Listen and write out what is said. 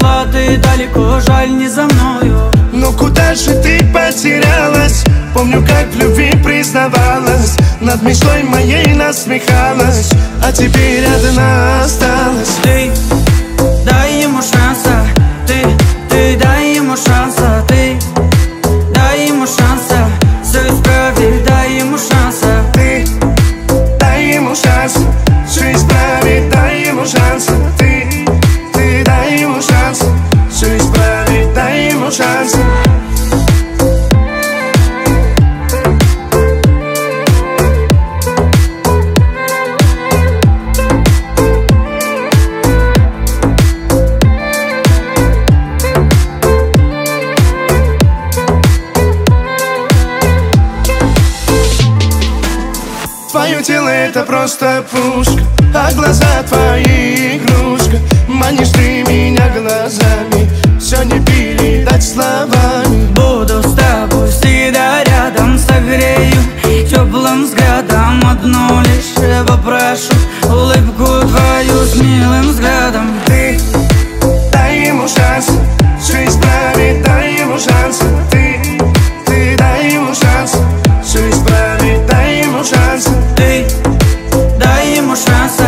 ушла ты далеко, жаль, не за мною. Но куда же ты потерялась? Помню, как в любви признавалась, над мечтой моей насмехалась, а теперь одна осталась. Ты дай ему шанса, ты дай ему шанса, ты дай ему шанса, все исправить, дай ему шанса. Ты дай ему шанс, все исправить, дай ему шанс. Ты дай ему шанс, все исправить, дай ему шанс. Твое тело это просто пушка, а глаза твои игрушка. Манишь ты меня глазами, все не передать словами. Буду с тобой всегда рядом, согрею теплым взглядом. Одну лишь я попрошу, улыбку твою с милым взглядом. Ты дай ему шанс, все исправить, дай ему шанс. Ты дай ему шанс, все исправить, дай ему шанс. Ты дай ему шанс.